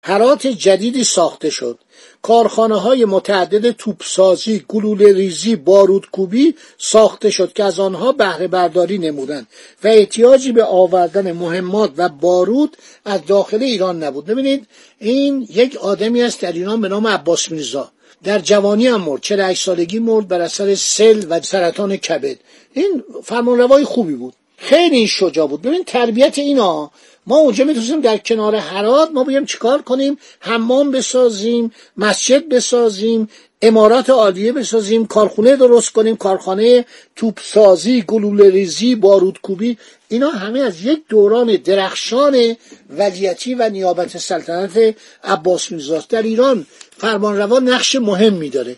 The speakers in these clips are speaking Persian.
هرات جدیدی ساخته شد. کارخانه‌های متعدد توپسازی، گلوله ریزی، بارودکوبی ساخته شد که از آنها بهره برداری نمودند و احتیاجی به آوردن مهمات و بارود از داخل ایران نبود. ببینید این یک آدمی است در ایران به نام عباس میرزا. در جوانی هم مرد، 48 سالگی مرد بر اثر سل و سرطان کبد. این فرمانروای خوبی بود، خیلی شجاع بود. ببین تربیت اینا، ما اونجا میتونیم در کنار هرات ما بگیم چیکار کنیم، حمام بسازیم، مسجد بسازیم، عمارات عالیه بسازیم، کارخونه درست کنیم، کارخانه توپسازی، گلوله ریزی، بارودکوبی. اینا همه از یک دوران درخشان ولیعتی و نیابت سلطنت عباس میرزا. در ایران فرمانروا نقش مهمی داره.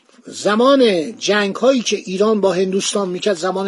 زمان جنگ هایی که ایران با هندوستان میکرد، زمان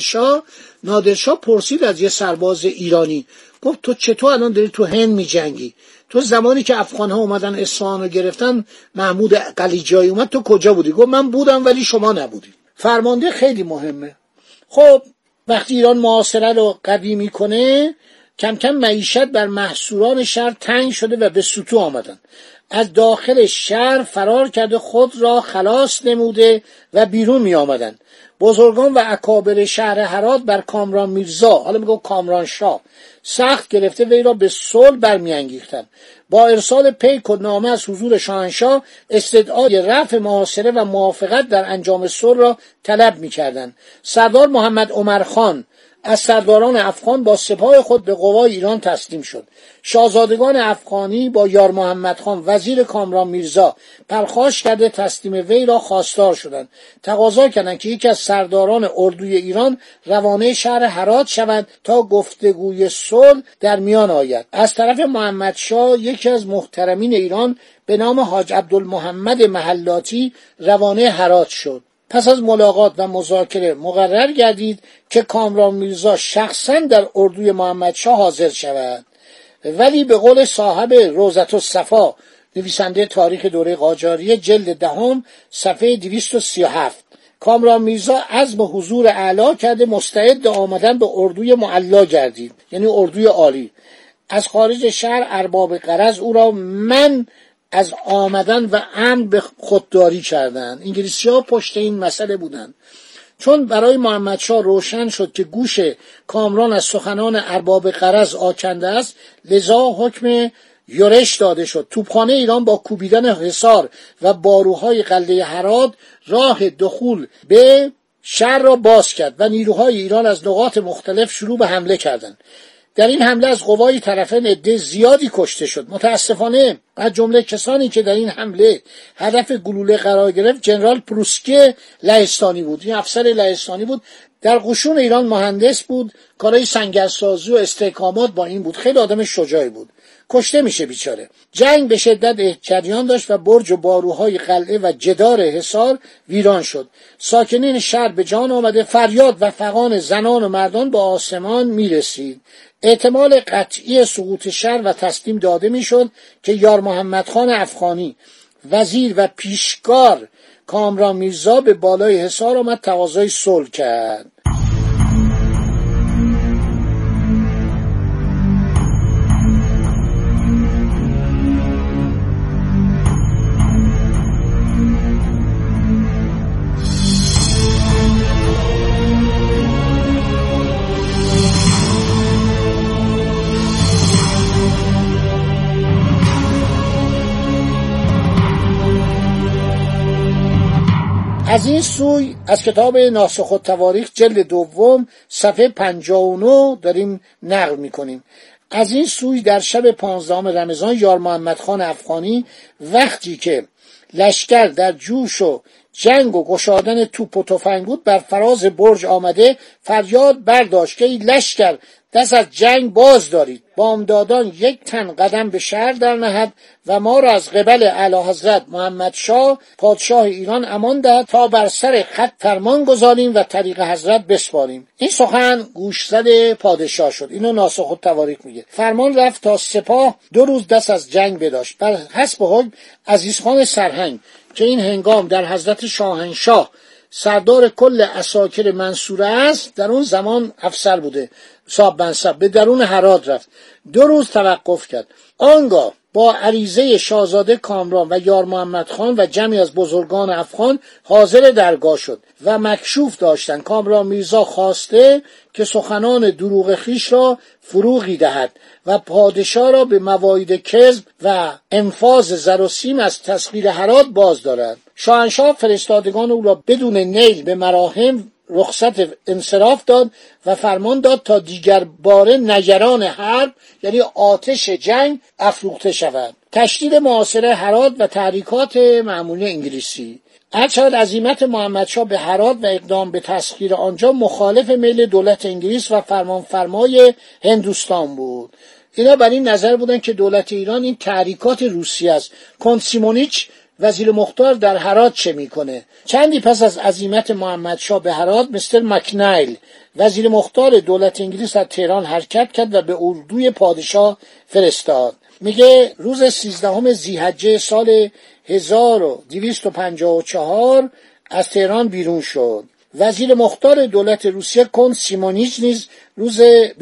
نادرشاه پرسید از یه سرباز ایرانی، گفت تو چطور الان داری تو هند میجنگی؟ تو زمانی که افغان ها اومدن اصفهان رو گرفتن، محمود قلیجایی اومد، تو کجا بودی؟ گفت من بودم ولی شما نبودی. فرمانده خیلی مهمه. خب وقتی ایران محاصره رو قوی میکنه، کم کم معیشت بر محصوران شهر تنگ شده و به سطوح آمدن. از داخل شهر فرار کرده خود را خلاص نموده و بیرون می آمدن. بزرگان و اکابر شهر هرات بر کامران میرزا، حالا میگم کامران شاه، سخت گرفته وی را به صلح برمیانگیختند. با ارسال پیک و نامه از حضور شاهنشاه استدعای رفع محاصره و موافقت در انجام صلح را طلب می‌کردند. سردار محمد عمر خان از سرداران افغان با سپاه خود به قوای ایران تسلیم شد. شاهزادگان افغانی با یار محمد خان وزیر کامران میرزا پرخاش کرده تسلیم وی را خواستار شدند. تقاضا کردند که یکی از سرداران اردوی ایران روانه شهر هرات شود تا گفتگوی صلح در میان آید. از طرف محمد شاه یکی از محترمین ایران به نام حاج عبدالمحمد محلاتی روانه هرات شد. پس از ملاقات و مذاکره مقرر گردید که کامران میرزا شخصا در اردوی محمد شاه حاضر شود، ولی به قول صاحب روضة الصفا، نویسنده تاریخ دوره قاجاریه، جلد 10 صفحه 237، کامران میرزا عزم حضور اعلی کرده، مستعد آمدن به اردوی معلا گردید، یعنی اردوی عالی. از خارج شهر ارباب غرض او را من از آمدن و امن به خودداری کردند. انگلیسی‌ها پشت این مسئله بودند. چون برای محمد شاه روشن شد که گوش کامران از سخنان ارباب غرض آکنده است، لذا حکم یورش داده شد. توپخانه ایران با کوبیدن حصار و باروهای قلعه هرات راه دخول به شهر را باز کرد و نیروهای ایران از نقاط مختلف شروع به حمله کردند. در این حمله از قوای طرفین عده زیادی کشته شد. متاسفانه از جمله کسانی که در این حمله هدف گلوله قرار گرفت جنرال پروسکی لهستانی بود. این افسر لهستانی بود، در قشون ایران مهندس بود، کارهای سنگرسازی و استحکامات با این بود، خیلی آدم شجاعی بود. کشته میشه بیچاره. جنگ به شدت جریان داشت و برج و باروهای قلعه و جدار حصار ویران شد. ساکنین شهر به جان آمده، فریاد و فغان زنان و مردان به آسمان میرسید. احتمال قطعی سقوط شهر و تسلیم داده میشد که یار محمد خان افغانی، وزیر و پیشکار کامران میرزا، به بالای حصار آمد، تقاضای صلح کرد. از این سوی از کتاب ناسخ التواریخ جلد 2 صفحه 59 داریم نقل میکنیم. از این سوی در شب 15 رمضان یار محمد خان افغانی وقتی که لشکر در جوش و جنگ و گشادن توپ و تفنگ بود بر فراز برج آمده، فریاد برداشت که ای لشکر دست از جنگ باز دارید. بامدادان یک تن قدم به شهر در نهد و ما را از قبل اعلی حضرت محمد شاه پادشاه ایران امان دهد تا بر سر خط فرمان گذاریم و طریق حضرت بسپاریم. این سخن گوشزد پادشاه شد. اینو ناسخ التواریخ میگه. فرمان رفت تا سپاه 2 روز دست از جنگ بداشت. بر حسب حکم عزیزخان سرهنگ که این هنگام در حضرت شاهنشاه سردار کل عساکر منصوره است، در اون زمان افسر بوده، صاحب منصب، به درون هرات رفت. 2 روز توقف کرد. آنگاه با عریضه شاهزاده کامران و یار محمد خان و جمعی از بزرگان افغان حاضر درگاه شد و مکشوف داشتند. کامران میرزا خواسته که سخنان دروغ خویش را فروغی دهد و پادشاه را به مواعید کذب و انفاذ زر و سیم از تسخیر هرات باز دارد. شاهنشاه فرستادگان او را بدون نیل به مراهم رخصت انصراف داد و فرمان داد تا دیگر باره نگران حرب، یعنی آتش جنگ، افروخته شود. تشدید محاصره هرات و تحریکات معمولی انگلیسی. هرچند عزیمت محمدشاه به هرات و اقدام به تسخیر آنجا مخالف میل دولت انگلیس و فرمانفرمای هندوستان بود، اینا بر این نظر بودن که دولت ایران این تحریکات روسیه است. کنت سیمونیچ وزیر مختار در هرات چه میکنه؟ چندی پس از عزیمت محمدشاه به هرات، مستر مکنایل وزیر مختار دولت انگلیس از تهران حرکت کرد و به اردوی پادشاه فرستاد. میگه روز 13 ذی‌حجه سال 1254 از تهران بیرون شد. وزیر مختار دولت روسیه کنت سیمونیچ نیز روز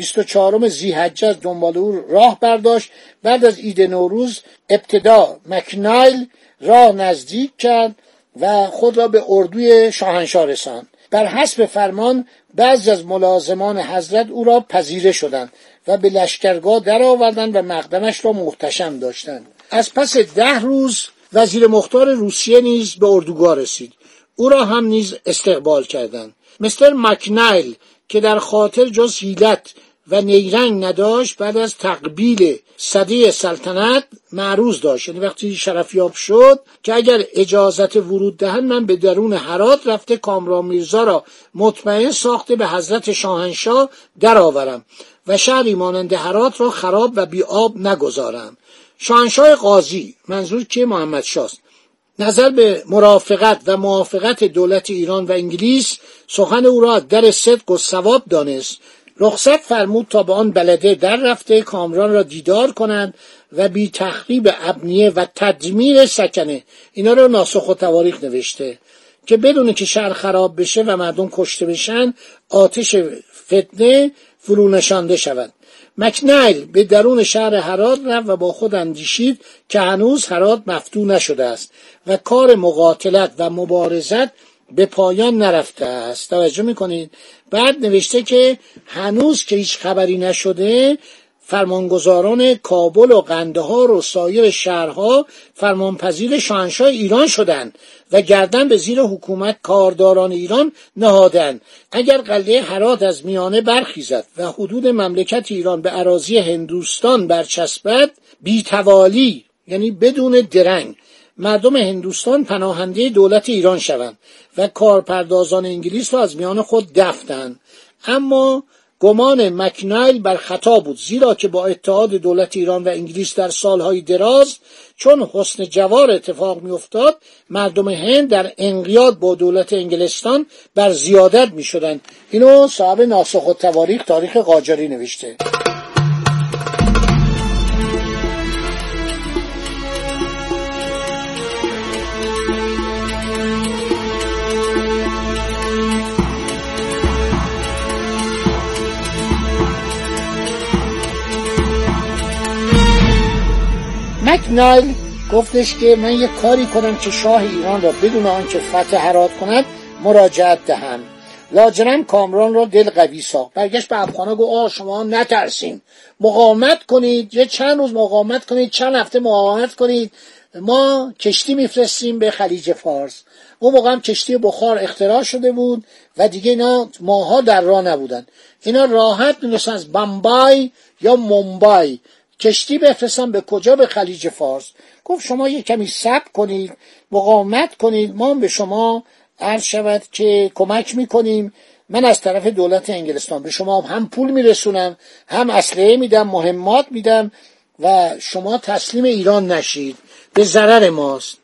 24 ذی‌حجه از دنبال او راه برداشت. بعد از عید نوروز ابتدا مکنایل راه نزدیک کرد و خود را به اردوی شاهنشاه رساند. بر حسب فرمان بعضی از ملازمان حضرت او را پذیره شدند و به لشکرگاه درآوردند و مقدمش را محتشم داشتند. از پس 10 روز وزیر مختار روسیه نیز به اردوگاه رسید. او را هم نیز استقبال کردند. مستر مکنایل که در خاطر جز حیلت و نیرنگ نداشت، بعد از تقبیل صدی سلطنت معروض داشت، یعنی وقتی شرفیاب شد که اگر اجازت ورود دهند من به درون هرات رفته کامران میرزا را مطمئن ساخته به حضرت شاهنشاه درآورم و شهری مانند هرات را خراب و بی آب نگذارم. شاهنشاه قاضی، منظور که محمدشاه است، نظر به مرافقت و موافقت دولت ایران و انگلیس سخن او را در صدق و صواب دانست. رخصت فرمود تا به آن بلده در رفته کامران را دیدار کنند و بی تخریب ابنیه و تدمیر سکنه، اینا رو ناسخ و تواریخ نوشته، که بدونه که شهر خراب بشه و مردم کشته بشن، آتش فتنه فرو نشانده شود. مکنایل به درون شهر هرات رفت و با خود اندیشید که هنوز هرات مفتوح نشده است و کار مقاتلت و مبارزت به پایان نرفته است. توجه میکنید؟ بعد نوشته که هنوز که هیچ خبری نشده، فرمانگزاران کابل و قندهار و سایر شهرها فرمانپذیر شاهنشاه ایران شدند و گردن به زیر حکومت کارداران ایران نهادند. اگر قلعه هرات از میانه برخیزد و حدود مملکت ایران به اراضی هندوستان برچسبد، بی‌توالی یعنی بدون درنگ مردم هندوستان پناهنده دولت ایران شوند و کارپردازان انگلیس را از میان خود دفتند. اما گمان مکنایل بر خطا بود، زیرا که با اتحاد دولت ایران و انگلیس در سالهای دراز چون حسن جوار اتفاق میافتاد، مردم هند در انقیاد با دولت انگلستان بر زیادت میشدند. اینو صاحب ناسخ التواریخ تاریخ قاجاری نوشته. مکنایل گفتش که من یک کاری کنم که شاه ایران را بدون آنکه فتح هرات کند مراجعت دهم. لاجرم کامران را دل قوی ساخت. برگشت به افغانا گفت شما نترسین، مقاومت کنید، یه چند روز مقاومت کنید، چند هفته مقاومت کنید، ما کشتی میفرستیم به خلیج فارس. اون موقع هم کشتی بخار اختراع شده بود و دیگه اینا ماها در راه نبودن. اینا راحت می‌رسن از بمبای یا مومبای کشتی بفرستن به کجا؟ به خلیج فارس. گفت شما یه کمی صبر کنید، مقاومت کنید، ما به شما عرض شود که کمک میکنیم. من از طرف دولت انگلستان به شما هم پول میرسونم، هم اسلحه میدم، مهمات میدم و شما تسلیم ایران نشید، به ضرر ماست.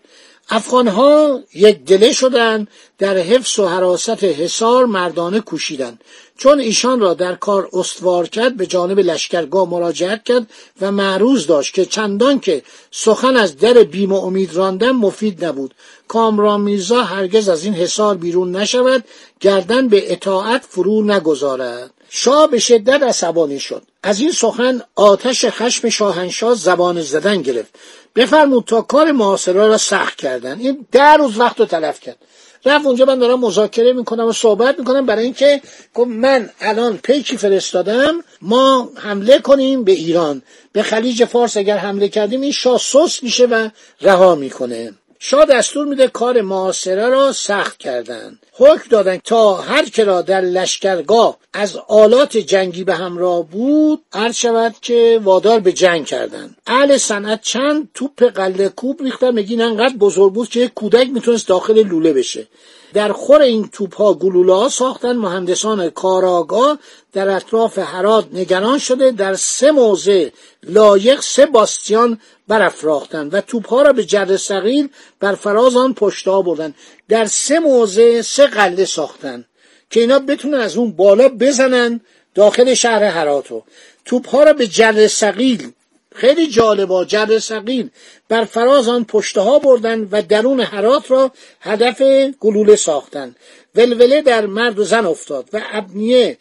افغانها یک دله شدند، در حفظ و حراست حصار مردانه کوشیدند. چون ایشان را در کار استوار کرد به جانب لشکرگاه مراجعت کرد و معروض داشت که چندان که سخن از در بیم و امید راندن مفید نبود. کامران میرزا هرگز از این حصار بیرون نشود، گردن به اطاعت فرو نگذارد. شاه به شدت عصبانی شد. از این سخن آتش خشم شاهنشاه زبان زدن گرفت. بفرمود تا کار محاصره را سخت کردن. این 10 روز وقت رو تلف کرد. رفت اونجا من دارم مذاکره میکنم و صحبت میکنم، برای اینکه من الان پیکی فرستادم ما حمله کنیم به ایران، به خلیج فارس اگر حمله کردیم این شاه سست میشه و رها میکنه. شاه دستور میده کار محاصره را سخت کردن. حکم دادن تا هر که را در لشکرگاه از آلات جنگی به همراه بود عرض شود که وادار به جنگ کردن. اهل صنعت چند توپ قله کوب ریختن، میگین انقدر بزرگ بود که کودک میتونست داخل لوله بشه. در خور این توپ‌ها گلوله ها ساختن. مهندسان کارآگاه در اطراف هرات نگران شده در 3 موضع لایق 3 باستیان برافراختند و توپ‌ها را به جره صغیر بر فراز آن پشت‌ها بردند. در 3 موضع 3 قلعه ساختند که اینا بتونن از اون بالا بزنن داخل شهر هراتو. توپ‌ها را به جره صغیر، خیلی جالبه، جره صغیر بر فراز آن پشت‌ها بردند و درون هرات را هدف گلوله ساختند. ولوله در مرد و زن افتاد و ابنیه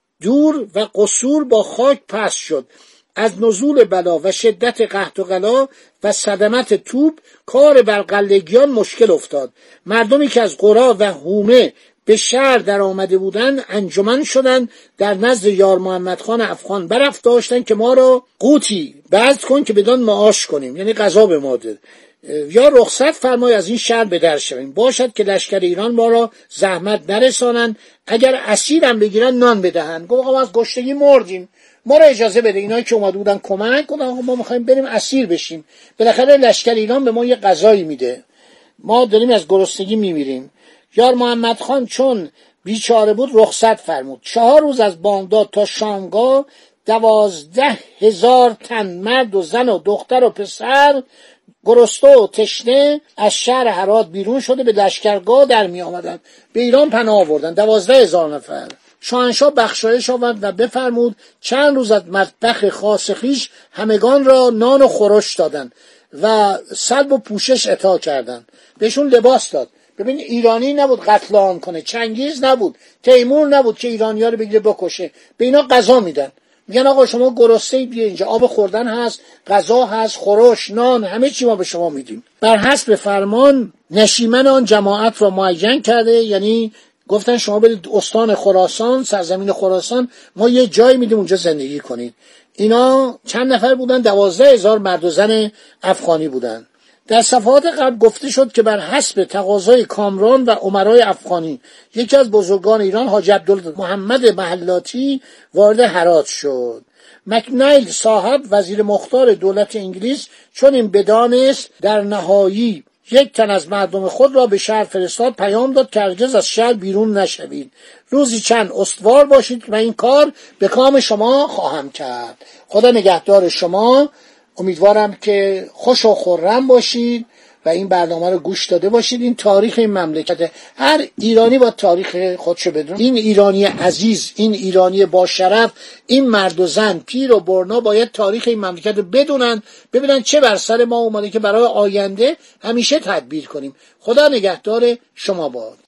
دور و قصور با خاک پس شد. از نزول بلا و شدت قحط و غلا و صدمت توپ کار بر قلگیان مشکل افتاد. مردمی که از قرا و هومه به شهر در آمده بودند انجمن شدند، در نزد یار محمد خان افغان برافراشتند که ما را قوتی بذل کن که بدان معاش کنیم، یعنی غذا به ما ده، یا رخصت فرمای از این شهر به در شویم، باشد که لشکر ایران ما را زحمت نرسانند، اگر اسیر هم بگیرن نان بدهند. گفت آقا ما از گشتگی مردیم، ما را اجازه بده. اینایی که اومده بودن کمک کنن، آقا ما میخوایم بریم اسیر بشیم، بالاخره لشکر ایران به ما یه غذایی میده، ما داریم از گرسنگی میمیریم. یار محمد خان چون بیچاره بود رخصت فرمود. 4 روز از بامداد تا شامگاه 12,000 تن مرد و زن و دختر و پسر گرسنه و تشنه از شهر هرات بیرون شده به لشکرگاه در می آمدند، به ایران پناه آوردند. 12,000 نفر. شاهنشاه بخشایش آورد و بفرمود چند روز از مطبخ خاص خویش همگان را نان و خورش دادند و سلب و پوشش عطا کردند. بهشون لباس داد. ببین ایرانی نبود قتل عام کنه، چنگیز نبود، تیمور نبود که ایرانی‌ها رو بگیره بکشه، به اینا غذا میدن. میگن آقا شما گرسنه‌ای بیا اینجا، آب خوردن هست، غذا هست، خورش، نان، همه چی ما به شما میدیم. بر حسب فرمان نشیمن آن جماعت را معین کرده، یعنی گفتن شما برید استان خراسان، سرزمین خراسان، ما یه جایی میدیم اونجا زندگی کنید. اینا چند نفر بودن؟ 12,000 مرد و زن افغانی بودن. در صفحات قبل گفته شد که بر حسب تقاضای کامران و امرای افغانی یکی از بزرگان ایران حاجی عبدالمحمد محلاتی وارد هرات شد. مکنایل صاحب وزیر مختار دولت انگلیس چون این بدانست در نهایی یک تن از مردم خود را به شهر فرستاد، پیام داد که هرگز از شهر بیرون نشوید، روزی چند استوار باشید و این کار به کام شما خواهم کرد. خدا نگهدار شما. امیدوارم که خوش و خرم باشید و این برنامه رو گوش داده باشید. این تاریخ این مملکت، هر ایرانی با تاریخ خودشو بدونه. این ایرانی عزیز، این ایرانی با شرف، این مرد و زن، پیر و برنا باید تاریخ این مملکت رو بدونن، ببینن چه بر سر ما اومده که برای آینده همیشه تدبیر کنیم. خدا نگهدار شما باد.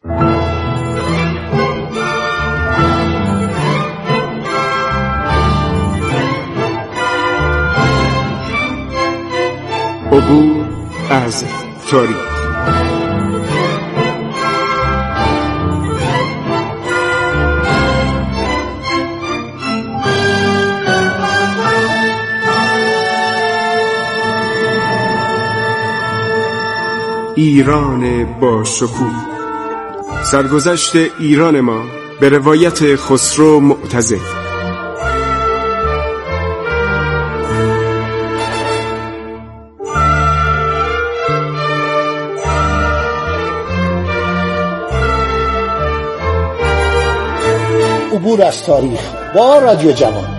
عبور از تاریخ. ایران با شکوه. سرگذشت ایران ما به روایت خسرو معتزد. عبور از تاریخ با رادیو جوان.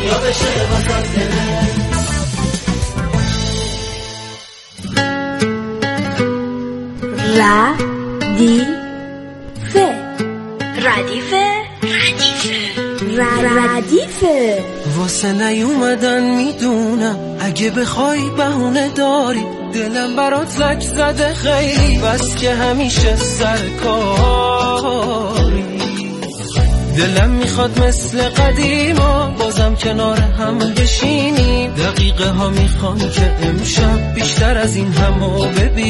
دنیا بشه واسه دلت. ردیفه واسه نیومدن میدونم، اگه بخوای بهونه داری، دلم برات لک زده خیلی، بس که همیشه سرکاری. دلم میخواد مثل قدیما بازم کنار هم بشینیم، دقیقه ها میخوام که امشب بیشتر از این همو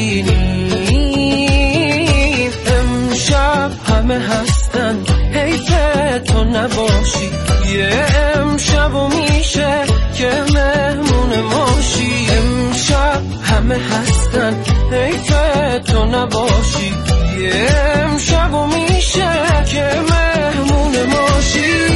ببینیم. امشب همه هستن حیفه تو نباشی، یه امشب و میشه که مهمون ماشی. امشب همه هستن حیفه تو نباشی، یه امشب و میشه که مهمون ماشی.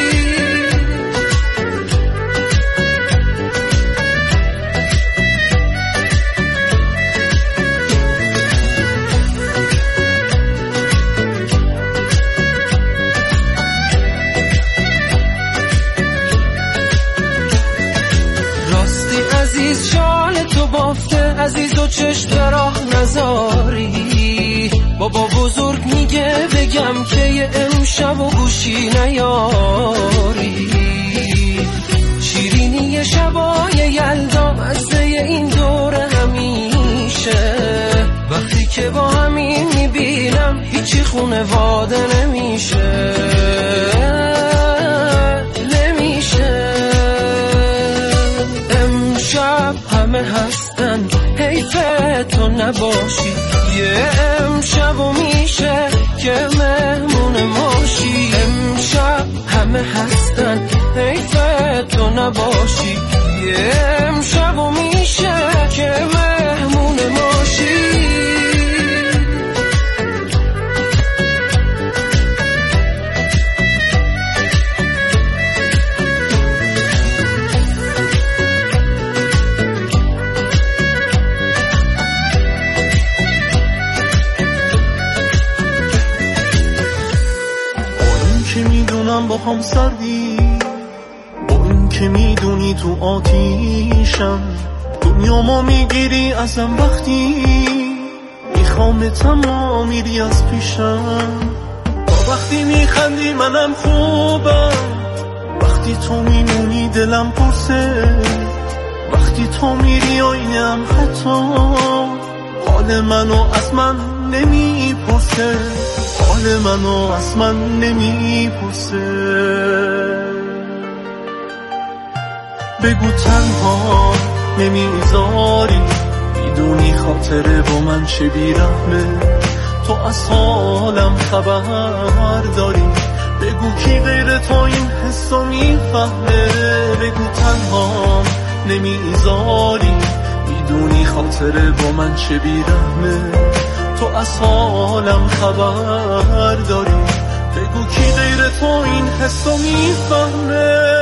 شال تو بافته عزیز و چشم به راه نذاری، بابا بزرگ میگه بگم که یه امشب و گوشی نیاری. شیرینی شبای یلدا مزه این دور همیشه، وقتی که با همین میبینم هیچی خونواده نمیشه. همه هستن حیفه تو نباشی، یه امشب و میشه که مهمون ماشی. امشب همه هستن حیفه تو نباشی، یه امشب و میشه که مهمون ماشی. با هم سردی، با این که میدونی تو آتیشم، دنیا ما میگیری ازم وقتی میخوامت اما میری از پیشم. تا وقتی میخندی منم خوبم، وقتی تو میمونی دلم پرسه، وقتی تو میری آینم حتی حال منو از من نمیپرسه، حال منو از من نمیپرسه. بگو تنها نمیذاری، میدونی خاطره با من چه بیرحمه، تو از حالم خبر داری، بگو کی غیر تو این حسو میفهمه. بگو تنها نمیذاری، میدونی خاطره با من چه بیرحمه، تو از حالم خبر داری، بگو کی غیر تو این حسو میفهمه.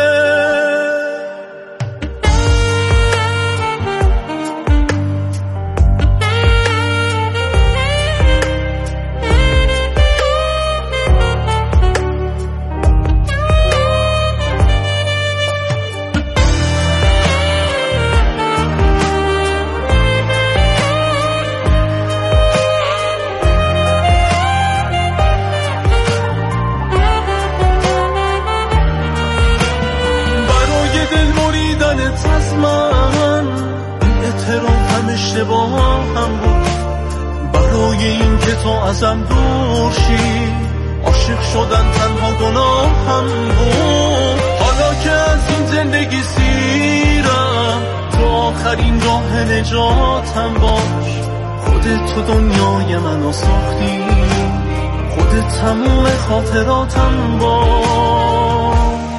اشتباهم بود، برای این که تو ازم دور شی، عاشق شدن تنها گناهم بود. حالا که از این زندگی سیرم، تو آخرین راه نجاتم باش. خودت تو دنیای منو ساختی، خودت تموم خاطراتم باش.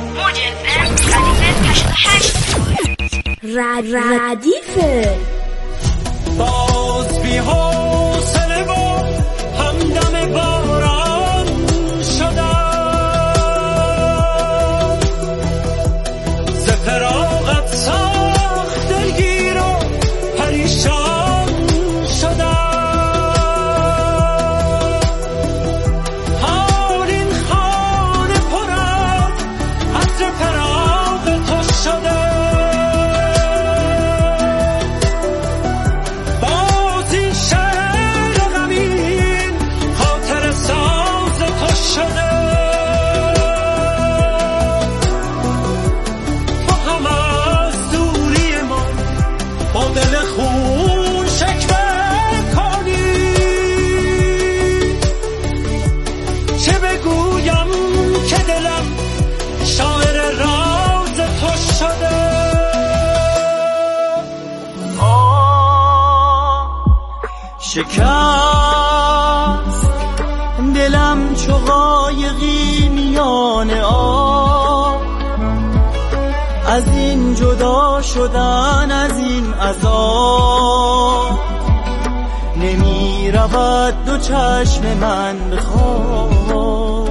ردیفه باز بی حوصله و همدم باران شدم، ز فراقت سخت دلگیر و پریشان شدم. حال این خانه پر از عطر فراق تو شاعر راز تو شده. شکست دلم چو قایقی میان آب، از این جدا شدن از این عذاب، نمی رود دو چشم من به خواب.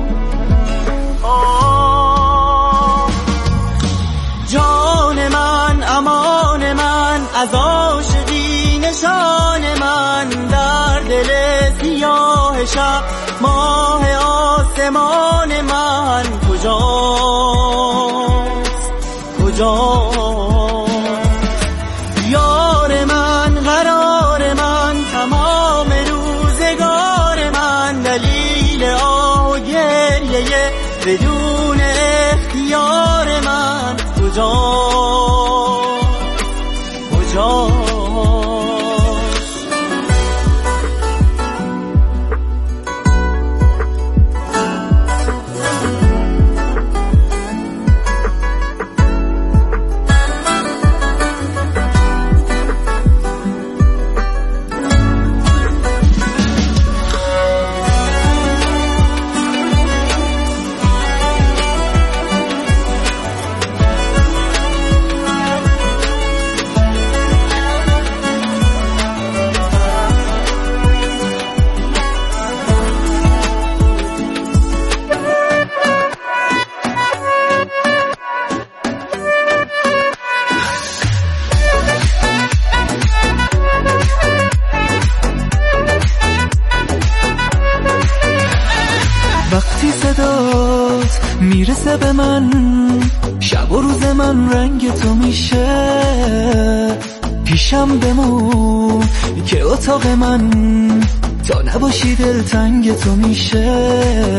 جان من امان من از عاشقی نشان من، در دل سیاه شب ماه آسمان من کجاست کجاست؟ یار من قرار من تمام روزگار من، دلیل آه و گریه بدون اختیار من کجاست کجاست؟ وقتی صدات میرسه به من، شب و روز من رنگ تو میشه. پیشم بمون که اتاق من تا نباشی دلتنگ تو میشه.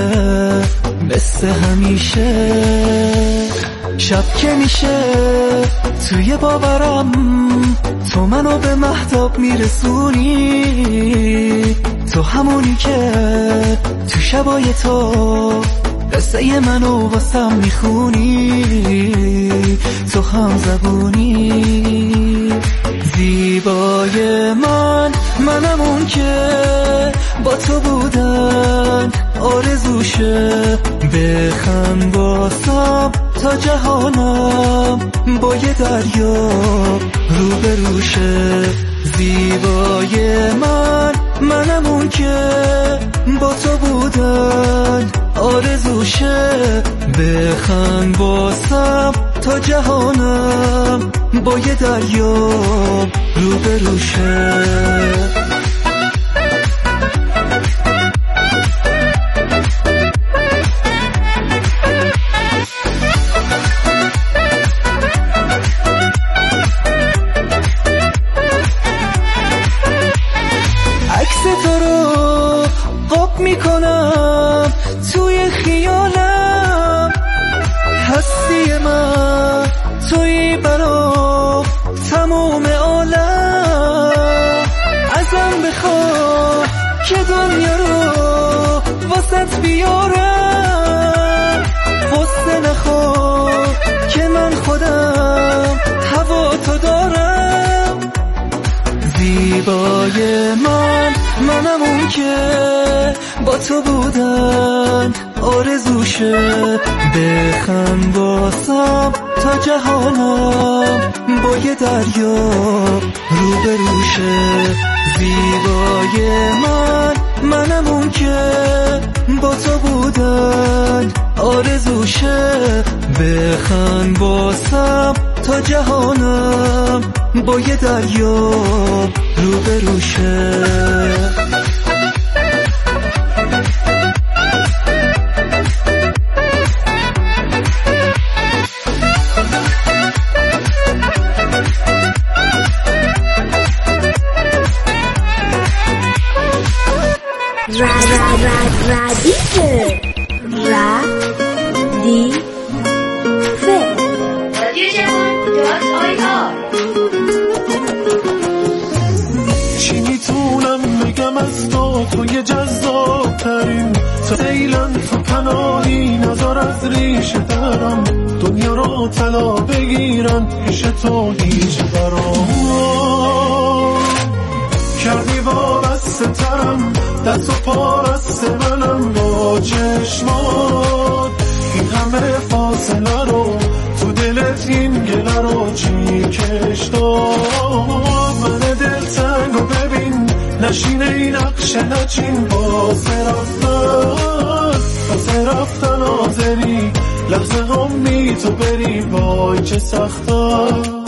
مثل همیشه شب که میشه توی باورم، تو منو به مهتاب میرسونی. تو همونی که تو شبای تو قصه منو واسم میخونی. تو هم زبونی زیبای منم اون که با تو بودن آرزوشه. بخند واسم تا جهانم با یه دریا روبروشه. زیبای منم اون که با تو بودن آرزوشه. بخند واسم تا جهانم با یه دریا روبروشه. میکنم توی خیالم، هستی من توی برام تموم عالم. ازم بخواه که دنیا رو واسط بیارم، غصه نخواه که من خودم هوا تو دارم. زیبای منم اون که با تو بودن آرزوشه. بخند واسم تا جهانم با یه دریا روبروشه. زیبای منم اون که با تو بودن آرزوشه. بخند واسم تا جهانم با یه دریا روبروشه. چی میتونم بگم از توی جذاب ترین سیلن تو پناهی نظر از ریشه درم. طلا بگیرن پیش تو هیچ برام کردی وابسته ترم دست و پا بسته منم با چشمات این همه فاصله رو تو دلت این گله رو چی کش داد من دلتنگ رو ببین نشینه این نقش نچین واسه رفتن آذری لحظه غمی تو بری وای چه سخته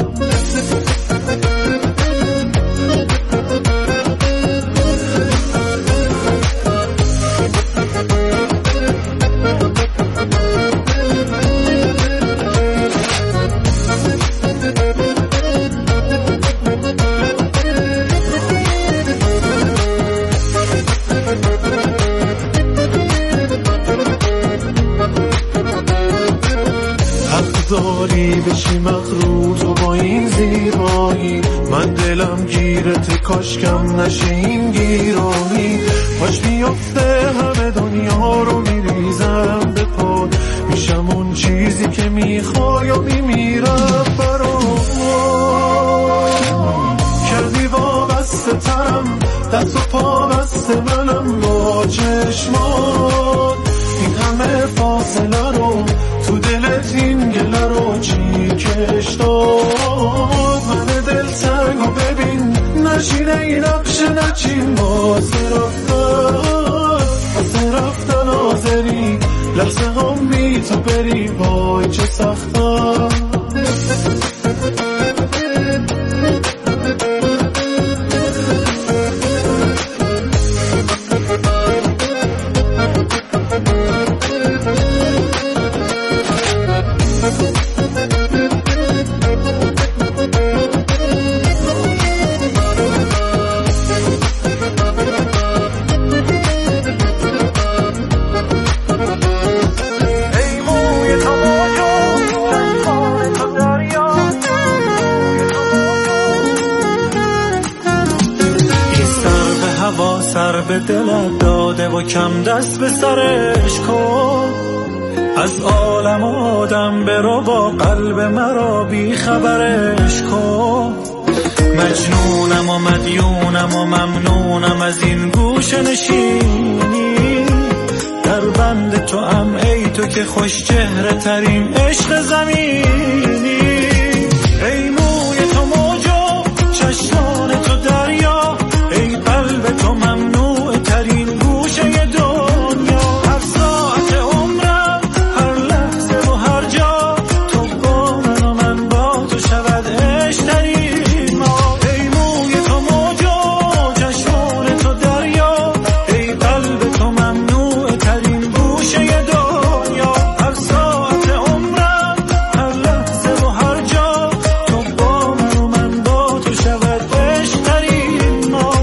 داری بشی مغرور تو با این زیبایی من دلم گیرت کاشکم نشه این گیرانی کاش بیفته همه دنیا رو میریزم به پا میشم اون چیزی که میخوای و میمیرم برام کردی وابسته ترم دست و پا بسته منم با چشمات این همه فاصله رو تو دلت این گله رو چی کش داد من دلتنگ رو ببین نشینه این نقش نچین واسه رفتن آذری لحظه غمی تو بری وای چه سخته سر به دلت داده و کم دست به سرش کن از عالم آدم برو با قلب مرا بی خبرش کن مجنونم و مدیونم و ممنونم از این گوشه نشینی در بند تو ام ای تو که خوش چهره ترین عشق زمینی ای موی تو موجو چشمان تو دریا ای قلب تو ممنوع ترین گوشه دنیا هر ساعت عمرم هر لحظه و هر جا تو با من و من با تو شود عشق ترین ما ای موی تو موجو چشمان تو دریا ای قلب تو ممنوع ترین گوشه دنیا هر ساعت عمرم هر لحظه و هر جا تو با من و من با تو شود عشق ترین ما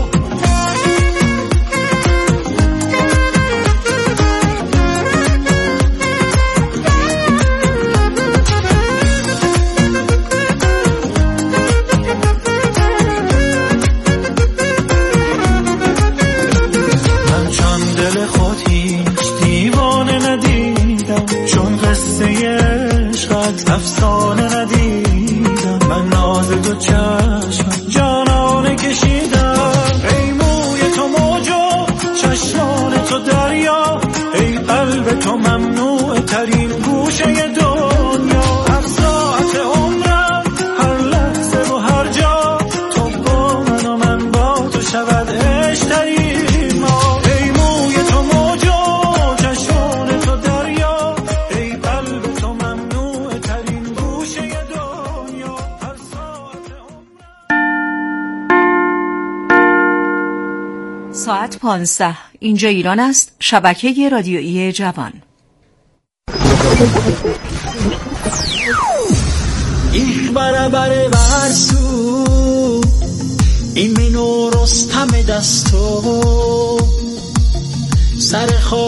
من چون دل خود هیچ دیوانه ندیدم چون قصه عشقت افسانه ندیدم من ناز تو چشم جانانه کشیدم ای موی تو موجو چشمان تو دریا ای قلب تو ممنوع ترین گوشه دنیا هر ساعت عمرم هر لحظه و هر جا تو با من و من با تو شود عشق ترین ما ای موی تو موجو چشمان تو دریا ای قلب تو ممنوع ترین گوشه دنیا هر ساعت ساعت 15 اینجا ایران است. شبکه رادیویی جوان. Ich برابر ورسو این منو رستم دستو سر